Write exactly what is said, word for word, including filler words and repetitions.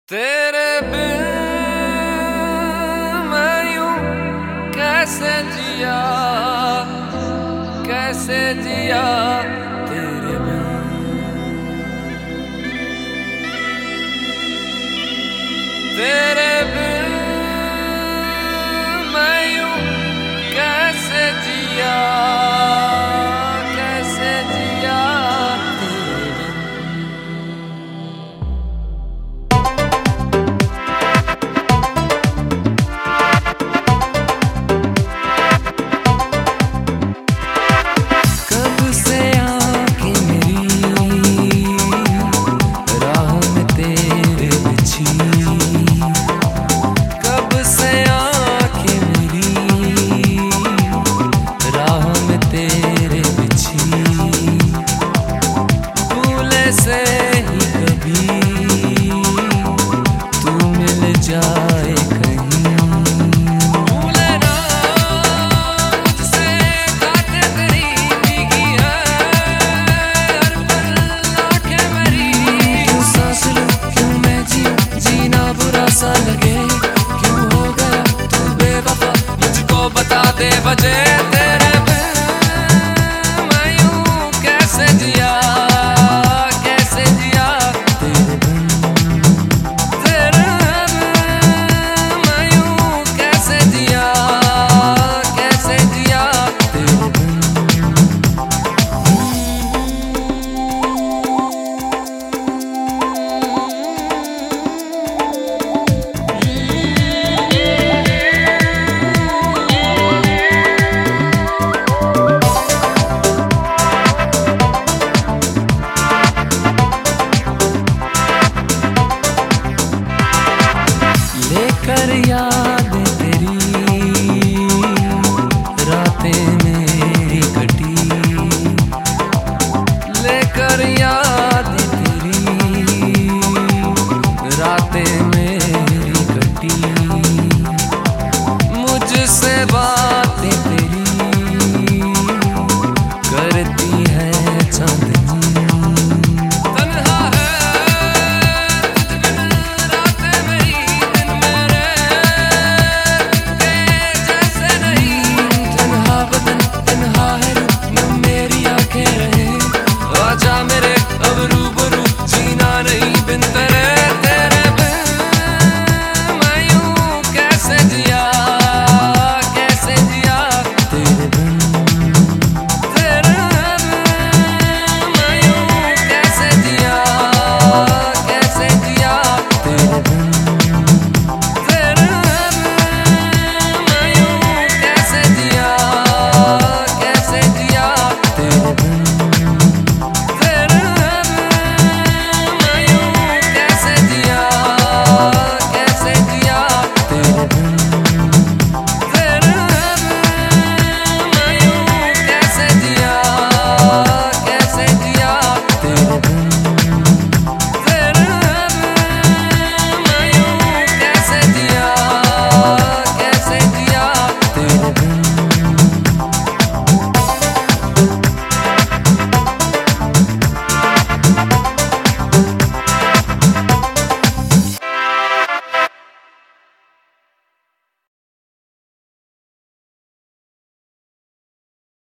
तेरे बिन मैं यूं कैसे जिया, कैसे जिया तेरे बिन। तेरे बिन मैं यूं कैसे जिया, कैसे जिया तेरे बिन। से ही कभी तू मिल जाए कहीं, भूले ना मुझसे बातें तेरी भीगी है हर पल आँखें मेरी। क्यों सांस लूं क्यों मैं जीऊं जीना बुरा सा लगे, क्यों हो गया तू बेवफा मुझको बता दे वजह। तेरे बिन मैं यूं कैसे जिया, कर यादें तेरी रातें मेरी कटी, लेकर यादें तेरी रातें